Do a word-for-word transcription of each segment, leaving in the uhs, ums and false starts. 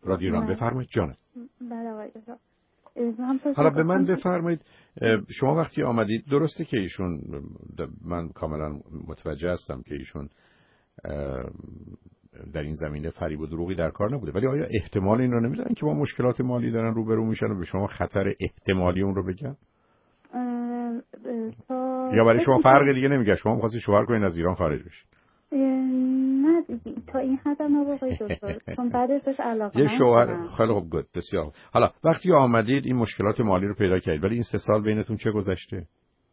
رادیو ایران. بفرمایید جانم. بله آقای دکتر. حالا به من بفرمایید شما وقتی آمدید، درسته که ایشون، من کاملا متوجه هستم که ایشون در این زمینه فریب و دروغی در کار نبوده، ولی آیا احتمال این رو نمیدن که با مشکلات مالی دارن روبرو میشن و به شما خطر احتمالی اون رو بگن؟ یا برای شما فرق دیگه نمیگه، شما می‌خواستید شوهر کنین از ایران خارج بشید؟ نه تا این حد هم نباید دکتر، چون بعدش بهش علاقه یه شوهر خیلی خوب، گود، بسیار. حالا وقتی آمدید این مشکلات مالی رو پیدا کردید، ولی این سه سال بینتون چه گذشته؟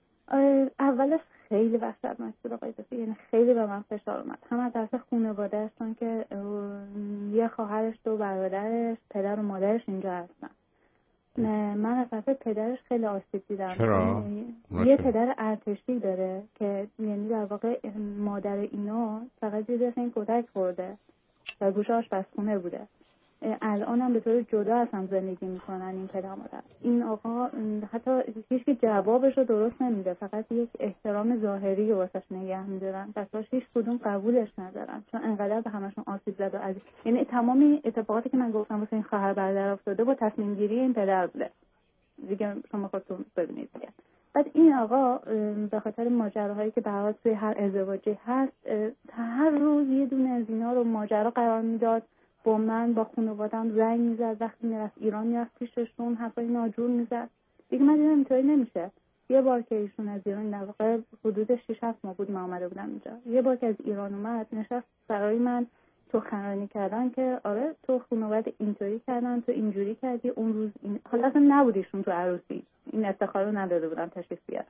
اولش خیلی وحشتناک بود آقای دکتر، یعنی خیلی به من فشار اومد، هم از طرف خانواده هستن که یه خواهرش دو برادرش پدر و مادرش اینجا هستن. من از طرف پدرش خیلی آسیب دیدم. چرا؟ یه پدر ارتشی داره که یعنی در واقع مادر اینا فقط زیر این کتک خورده و گوشه آشپزخونه بوده. الان هم به طور جدا از هم زندگی میکنن این پدر مادر. این آقا حتی هیچ که جوابش رو درست نمیده، فقط یک احترام ظاهری رو واسش نگه میدارن، بساش هیچ کدوم قبولش ندارن، چون انقدر به همشون آسیب زد و از یعنی تمامی اتفاقاتی که من گفتم واسه این خواهر برادر افتاده با تصمیم گیری این پدر بوده دیگه، شما خودتون ببینید دیگه. بعد این آقا به خاطر ماجراهایی که به هر حال توی هر ازدواجی هست، هر روز یه دونه از اینا رو ماجرا قرار میداد، با من با خانواده‌ام زنگ میزد، وقتی میرفت ایران میرفت پیششون حرفای ناجور میزد. دیگه من دیدم اینطوری نمیشه. یه بار که ایشون از ایران، در واقع حدود شش هفت ماه بود من اومده بودم اینجا، یه بار که از ایران اومد نشست برای من تو خنرانی کردن که آره تو خانواده اینطوری کردن، تو اینجوری کردی اون روز این... حالا اصلا نبودیشون تو عروسی، این افتخار رو نداده بودن تشریف بیارن.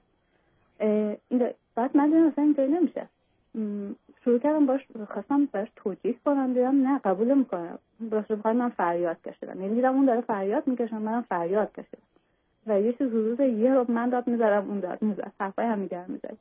این بعد من دیدم اصلا اینطوری نمیشه. شروع کردم باش، خواستم باش توجیه کنم، دیدم نه قبول میکنم، باش بخوام من فریاد کشیدم، یعنی دیدم اون داره فریاد میکشه منم فریاد کشیدم و یه چیز حدود یه رو من داد میذارم اون داد میذارم حرفای هم دیگه میذارم.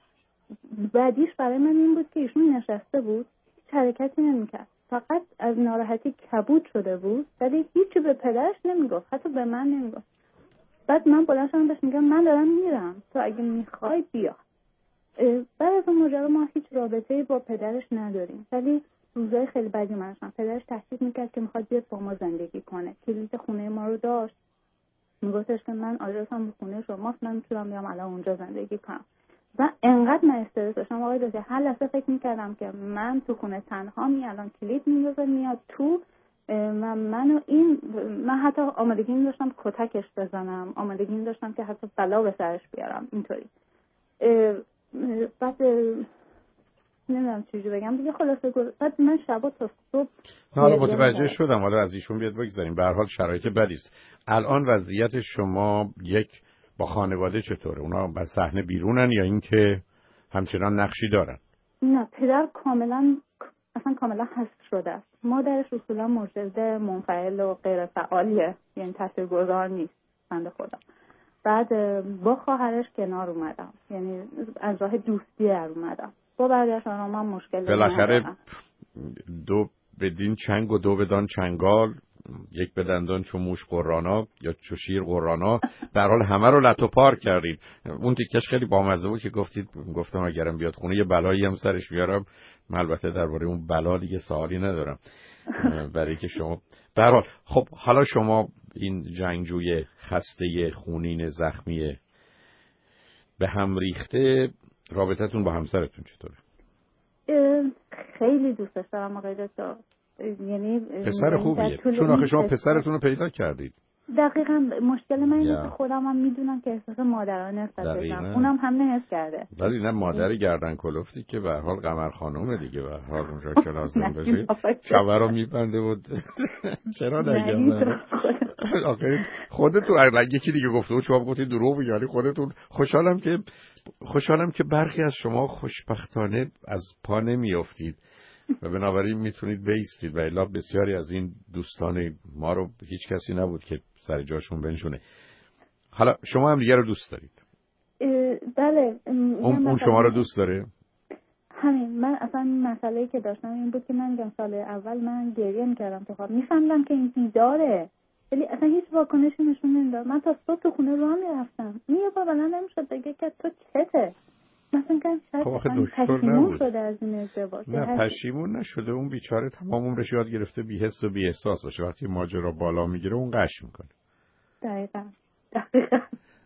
بعدیش برای من این بود که ایشون نشسته بود هیچ حرکتی نمیکرد، فقط از ناراحتی کبود شده بود، ولی هیچی به پدرش نمیگفت، حتی به من نمیگفت. بعد من بلند شدم بهش میگم من دارم میرم، تو اگه میخوای بیا. بعد از اون ماجرا ما هیچ رابطه‌ای با پدرش نداریم، ولی روزای خیلی بدی منشم. پدرش تهدید میکرد که میخواد بیاد با ما زندگی کنه، کلید خونه ما رو داشت، میگفتش که من آدرسم به خونه شماست، من میتونم بیام الان اونجا زندگی کنم. و انقدر من استرس داشتم آقای دکتر، هر لحظه فکر میکردم که من تو خونه تنها می الان کلید میندازه میاد تو و منو این من حتی آمادگی این داشتم کتکش بزنم، آمادگی این داشتم که حتی بلا به سرش بیارم اینطوری. بعد نمیدونم چجوری بگم دیگه، خلاصه بعد من شبا تا صبح حالا متوجه شدم. حالا از ایشون بیاد بگذاریم، به هر حال شرایط بدی است. الان وضعیت شما یک با خانواده چطوره؟ اونا از صحنه بیرونن یا اینکه همچنان نقشی دارن؟ نه پدر کاملا اصلا کاملا حذف شده است. مادرش اصولا مرشد منفعل و غیر فعالیه، یعنی تاثیرگذار نیست بنده خدا. بعد با خواهرش کنار اومدم، یعنی از راه دوستی در اومدم. با بعدش آنها من مشکل ندارم. بالاخره دو بدین چنگ و دو بدان چنگال، یک به دندان چو موش قرانا یا چو شیر قرانا، به هر حال همه رو لتو پار کردید. اون تیکش خیلی بامزه بود که گفتید، گفتم اگرم بیاد خونه یه بلایی هم سرش بیارم. من البته درباره اون بلا دیگه سوالی ندارم برای که شما به هر حال. خب حالا شما این جنگجوی خسته خونین زخمی به هم ریخته، رابطتون با همسرتون چطوره؟ خیلی دوستش دارم آقای دکتر، یعنی پسر خوبیه، چون آخه شما پسرتون رو پیدا کردید. دقیقاً مشکل من اینه که خودم هم میدونم که احساس مادرانه نسبت بهشم، اونم هم حس کرده. ولی نه مادر گردن کلفتی که به هر حال قمر خانومه دیگه، به هر حال اونجا که لازم بشه شبه رو میبنده بود. چرا نگم؟ آخه خودتون اگه یکی دیگه گفته بود شما گفتید دروغ میگی، ولی خودتون. خوشحالم که خوشحالم که برخی از شما خوشبختانه از پا نمیافتید و بنابراین میتونید بیستید، و الا بسیاری از این دوستان ما رو هیچ کسی نبود که سر جاشون بنشونه. حالا شما هم دیگه رو دوست دارید؟ بله. اون, اون شما رو دوست داره؟ همین. من اصلا مسئله‌ای که داشتم این بود که من میگم سال اول من گریه میکردم تو خواب، میفهمدم که این بیداره ولی اصلا هیچ واکنشی نشون نمیداد. من تا صبح تو خونه راه میرفتم، یه بار بلند نمیشد بگه که تو چته، مثلا که شاید پشیمون شده از این ازدواج. نه پشیمون نشده، اون بیچاره تمام عمرش یاد گرفته بی حس و بی احساس باشه، وقتی ماجرا بالا میگیره اون قش میکنه. دقیقاً دقیقاً.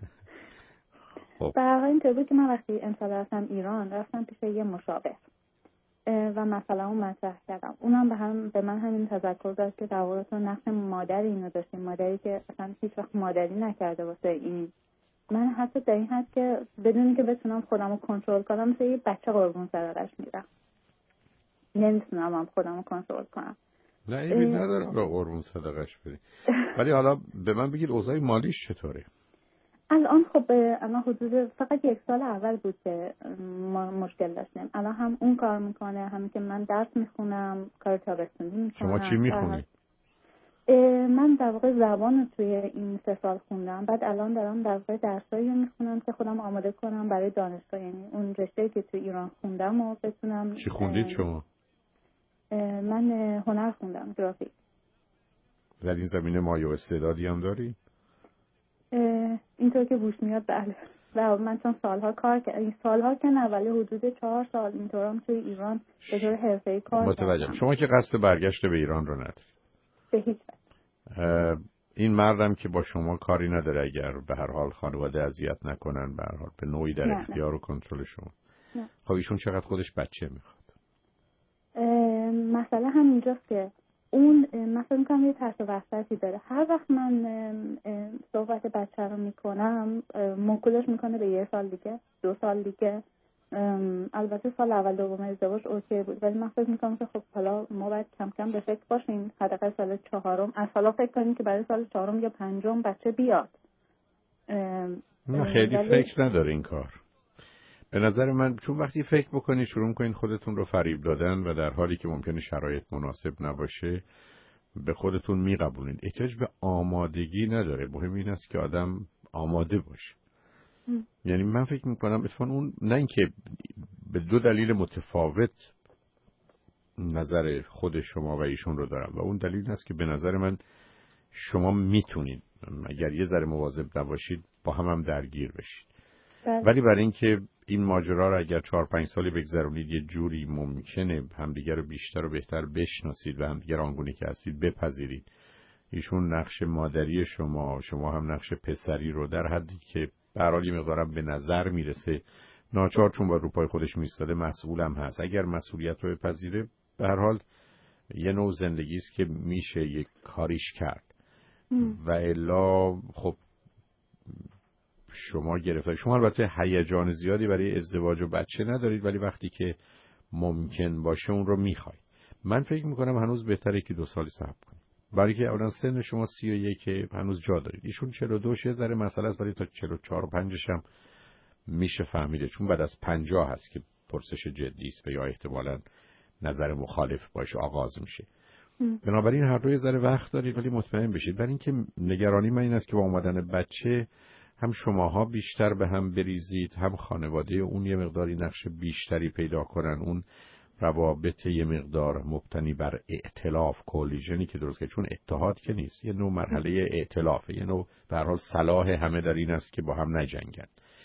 خب برای اینطور بود که من وقتی امسال رفتم ایران رفتم پیش یه مشاور و مثلا اون مطرح کردم، اونم به هم به من همین تذکر داد که در واقع تو نقش مادر اینو داشتی، مادری که اصلا هیچ وقت مادری نکرده واسه این. من حتی در این حد که بدون که بتونم خودم رو کنترل کنم مثل یه بچه قربون صدقش میرم، نمیتونم هم خودم رو کنترل کنم. نه ایبی نداره حالا قربون صدقش بری. ولی حالا به من بگید اوضاع مالیش چطوره؟ الان خب الان حدود فقط یک سال اول بود که ما مشکل داشتیم. الان هم اون کار میکنه، هم که من درس میخونم، کار تابستونی میکنم. شما چی میخونی؟ من در واقع زبان رو توی این سه سال خوندم، بعد الان دارم در واقع درسایی میخونم که خودم آماده کنم برای دانشگاه، یعنی اون رشته‌ای که توی ایران خوندم و بتونم. چی خوندید شما؟ من هنر خوندم، گرافیک. در این زمینه مایه و استعدادی هم داری؟ اینطور که بوش میاد بله. و من چون سالها کار کردم، سالها که نه ولی حدود چهار سال اینطورم توی ایران به طور حرفه‌ای کار کردم. متوجهم. شما که قصد برگشت به ایران رو نداری؟ به هیچ وجه. این مردم که با شما کاری نداره اگر به هر حال خانواده اذیت نکنن، به هر حال به نوعی در اختیار و کنترل شما. نه. خب ایشون چقدر خودش بچه میخواد؟ مسئله همینجاست که اون مثلا میگم یه ترس و وحشتی داره. هر وقت من صحبت بچه رو میکنم موکولش میکنه به یه سال دیگه، دو سال دیگه. البته سال اول دوم ازدواج اوکی بود، ولی من فکر میکنم که خب حالا ما باید کم کم به فکر باشیم، حداقل سال چهارم از حالا فکر کنیم که برای سال چهارم یا پنجم بچه بیاد. نه خیلی ولی... فکر نداره این کار. به نظر من چون وقتی فکر بکنید شروع میکنید خودتون رو فریب دادن و در حالی که ممکنه شرایط مناسب نباشه به خودتون میقبولید. احتیاج به آمادگی نداره، مهم این است که آدم آماده باشه. م. یعنی من فکر میکنم اتفاقا اون نه اینکه به دو دلیل متفاوت نظر خود شما و ایشون رو دارم و اون دلیل است که به نظر من شما میتونید اگر یه ذره مواظب نباشید با هم هم درگیر بشید. بله. ولی برای اینکه این ماجرا رو اگر چهار پنج سالی بگذرونید یه جوری ممکنه همدیگه رو بیشتر و بهتر بشناسید و همدیگه رو آنگونه که هستید بپذیرید. ایشون نقش مادری شما، شما هم نقش پسری رو در حدی که به هر حال یه مقدارم به نظر میرسه ناچار چون با رو پای خودش میستاده مسئولم هست. اگر مسئولیت رو بپذیره به هر حال یه نوع زندگی است که میشه یک کاریش کرد. م. و الا خب شما گرفتار. شما البته هیجان زیادی برای ازدواج و بچه ندارید ولی وقتی که ممکن باشه اون رو میخواید. من فکر میکنم هنوز بهتره که دو سالی صبر کنید. برای که اولا سن شما سی و یک هنوز جا دارید. ایشون چهل و دو یه ذره مسئله است ولی تا چهل و چهار و پنج هم میشه فهمیده چون بعد از پنجاه هست که پرسش جدی است و یا احتمالاً نظر مخالف باشه آغاز میشه. بنابراین هر دو یه ذره وقت دارید ولی مطمئن بشید. برای اینکه نگرانی من این است که با اومدن بچه هم شماها بیشتر به هم بریزید، هم خانواده اون یه مقداری نقش بیشتری پیدا کنن، اون روابط یه مقدار مبتنی بر ائتلاف کولیژنی که درست که چون اتحاد که نیست، یه نوع مرحله ائتلافه، یه نوع به هر حال صلاح همه در این است که با هم نجنگن.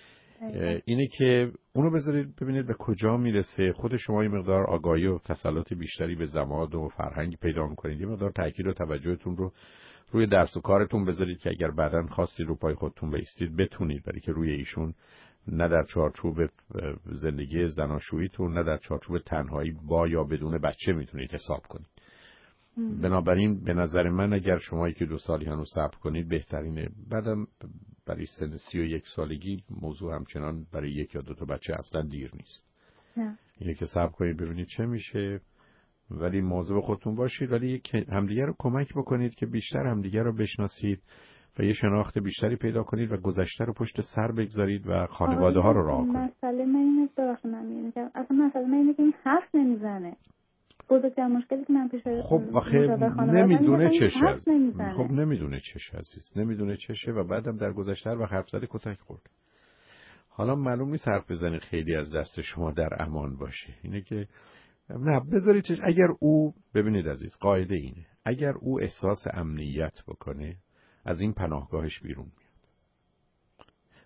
اینه که اونو بذارید ببینید به کجا میرسه. خود شما یه مقدار آگاهی و تسلط بیشتری به زماد و فرهنگ پیدا میکنید، یه مقدار تاکید و توجهتون رو روی درس و کارتون بذارید که اگر بعداً خواستید رو پای خودتون بایستید بتونید، برای که روی ایشون نه در چارچوب زندگی زناشوییتون نه در چارچوب تنهایی با یا بدون بچه میتونید حساب کنید. م. بنابراین به نظر من اگر شما یکی دو سالی هنوز صبر کنید بهترینه. بعدم برای سن سی و یک سالگی موضوع همچنان برای یک یا دو تا بچه اصلا دیر نیست. نه. اینه که صبر کنید ببینید چه میشه، ولی مواظب خودتون باشید، ولی همدیگه رو کمک بکنید که بیشتر همدیگه رو بشناسید و یه شناخت بیشتری پیدا کنید و گذشته رو پشت سر بگذارید و خانواده ها رو راه کنید. مسئله من اینه ببخشید من میگم اصلا مسئله من اینه که این حرف نمیزنه. بزرگترین مشکلی که من پیش خب آخه نمیدونه چشه از خب نمیدونه چشه عزیز نمیدونه چشه و بعدم در گذشته و حرف زده کتک خورد. حالا معلوم نیست حرف بزنید خیلی از دست شما در امان باشه. اینه که نه بذارید چش... اگر او ببینید عزیز قاعده اینه اگر او احساس امنیت بکنه از این پناهگاهش بیرون میاد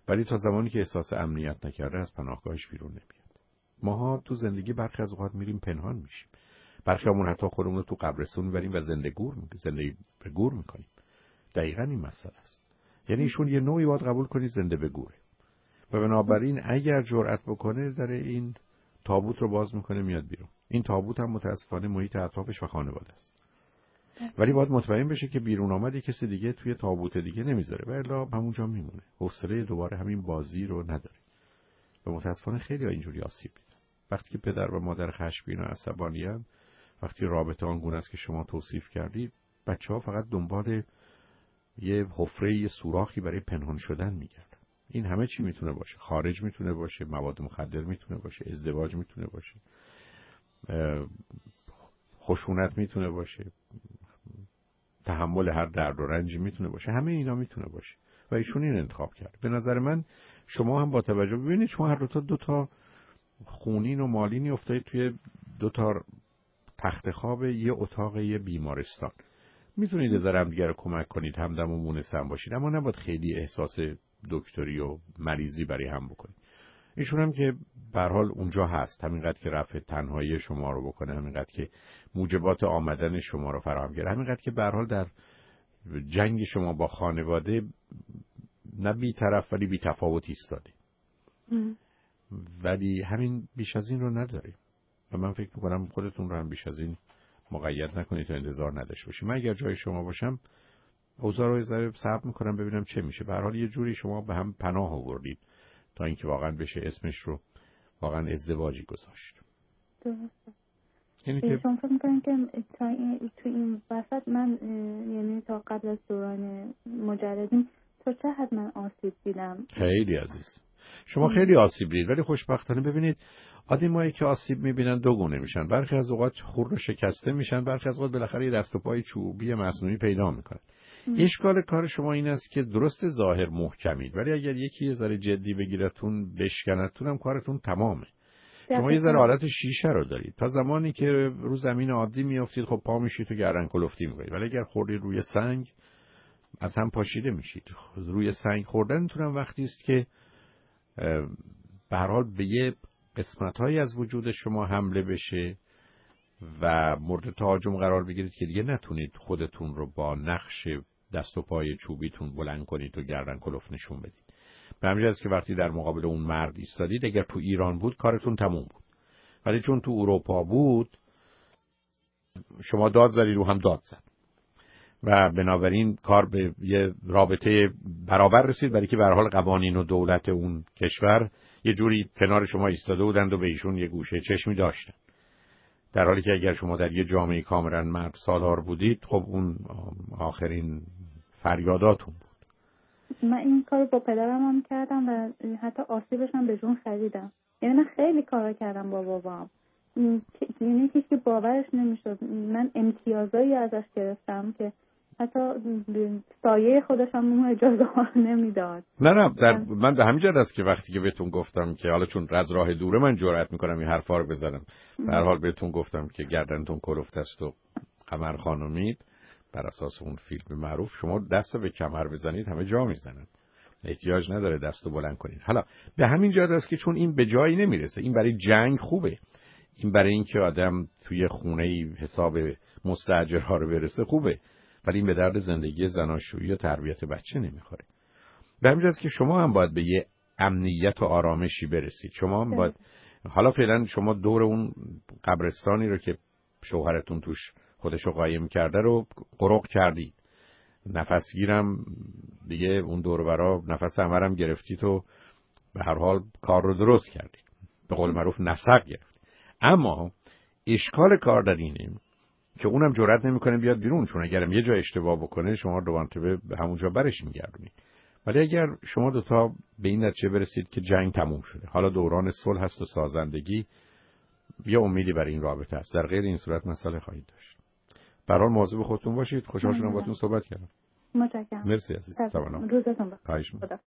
ولی تا زمانی که احساس امنیت نکرده از پناهگاهش بیرون نمیاد. ماها تو زندگی برخی از اوقات میریم پنهان میشیم. برخیامون حتی خودمون رو تو قبرستون میبریم و زنده گور میکنیم، زنده به گور میکنیم. دقیقاً این مسئله است. یعنی ایشون یه نوعی باید قبول کنید زنده به گوره. و بنابراین اگر جرأت بکنه در این تابوت رو باز میکنه میاد بیرون. این تابوت هم متاسفانه محیط اطرافش و خانواده است. ولی باید مطمئن بشه که بیرون آمدی کسی دیگه توی تابوت دیگه نمیذاره و الا همونجا میمونه. حوصله دوباره همین بازی رو نداره. و متاسفانه خیلی ها اینجوری آسیب دیدن. وقتی که پدر و مادر خشمگین و عصبانی‌اند، وقتی رابطه آنگونه است که شما توصیف کردید، بچه‌ها فقط دنبال یه حفره، یه سوراخی برای پنهان شدن میگردن. این همه چی میتونه باشه. خارج میتونه باشه، مواد مخدر میتونه باشه، ازدواج میتونه باشه، خشونت میتونه باشه، تحمل هر درد و رنجی میتونه باشه. همه اینا میتونه باشه و ایشون این انتخاب کرد. به نظر من شما هم با توجه ببینید شما هر دو تا دو تا خونین و مالینی افتادید توی دو تا تخت خواب یه اتاق یه بیمارستان. میتونید از هم دیگه رو کمک کنید، همدم و مونس هم باشید، اما نباید خیلی احساس دکتری و مریضی برای هم بکنید. ایشون هم که به هر حال اونجا هست، همینقدر که رفع تنهایی شما رو بکنه، همینقدر که موجبات آمدن شما رو فراهم کنه، همینقدر که به هر حال در جنگ شما با خانواده نه بی طرف ولی بی تفاوت ایستاده. ولی همین، بیش از این رو نداریم و من فکر میکنم خودتون رو هم بیش از این مقید نکنید تا انتظار نداشته باشید. من اگر جای شما باشم اوضاع رو یه ذره صبر میکنم ببینم چه میشه. به هر حال یه جوری شما به هم پناه آوردید تا اینکه واقعا بشه اسمش رو واقعا ازدواجی گذاشت. درسته. یعنی که شما فکر میکنم که تا این تو این وسط من یعنی تا قبل از دوران مجردین تا چه حد من آسیب دیدم؟ خیلی عزیز شما خیلی آسیب دیدید، ولی خوشبختانه ببینید آدمایی که آسیب میبینن دو گونه میشن. برخی از اوقات خور و شکسته میشن، برخی از اوقات بالاخره یه دست و پای چوبی مصنوعی پیدا میکنن. اشکال کار شما این است که درست ظاهر محکمید، ولی اگر یکی یه ذره جدی بگیرتون بشکنتون هم کارتون تمامه. شما یه ذره حالت شیشه رو دارید. تا زمانی که رو زمین عادی میافتید خب پا میشید تو گردن کلفتی میکنید، ولی اگر خوردید روی سنگ از هم پاشیده میشید. روی سنگ خوردنتون هم وقتی است که به هر حال به یه قسمت‌هایی از وجود شما حمله بشه و مورد تهاجم قرار بگیرید که دیگه نتونید خودتون رو با نقش دست و پای چوبیتون بلند کنید و گردن کلفت نشون بدید. به همین جهت که وقتی در مقابل اون مرد ایستادید، اگر تو ایران بود کارتون تموم بود، ولی چون تو اروپا بود شما داد زدید و هم داد زد و بنابراین کار به یه رابطه برابر رسید، برای که به هر حال قوانین و دولت اون کشور یه جوری کنار شما ایستاده بودند و به ایشون یه گوشه چشمی داشتن، در حالی که اگر شما در یه جامعه کاملا مرد سالار بودید خب اون آخرین فریاداتون بود. من این کارو با پدرم هم کردم و حتی آسیبش هم به جون خریدم. یعنی من خیلی کارا کردم با بابام، یعنی کسی باورش نمیشد. من امتیازایی ازش گرفتم که حتی سایه خودش هم اجازه نمیداد. نه نه در من به همین جهت است که وقتی که بهتون گفتم که حالا چون از راه دوره من جرئت میکنم این حرفا رو بزنم، به هر حال بهتون گفتم که گردنتون کلفت است و قمر خانومید بر اساس اون فیلم معروف، شما دست به کمر بزنید همه جا میزنن، احتیاج نداره دستو بلند کنید. حالا به همین جهت است که چون این به جایی نمیرسه، این برای جنگ خوبه، این برای اینکه آدم توی خونه‌ای حساب مستاجرها رو برسه خوبه، ولی این به درد زندگی زناشویی و تربیت بچه نمیخوره. به همین جهت است که شما هم باید به یه امنیت و آرامشی برسید. شما هم باید حالا فعلا شما دور اون قبرستانی رو که شوهرتون توش خودشو قایم کرده رو قرق کردید، نفسگیرم دیگه اون دور برا نفس همرم گرفتید و به هر حال کار رو درست کردید، به قول معروف نسق گرفت. اما اشکال کار در اینه که اونم جرئت نمیکنه بیاد بیرون، چون اگرم یه جا اشتباه بکنه شما دو مرتبه به همونجا برش میگردونید. ولی اگر شما دوتا به این نتیجه برسید که جنگ تموم شده، حالا دوران صلح هست و سازندگی، یه امیدی برای این رابطه است، در غیر این صورت مسئله خواهید داشت. به هر حال مواظب خودتون باشید. خوشحال شدم باهاتون صحبت کردم. متشکرم. مرسی عزیز. روزتون بخیر.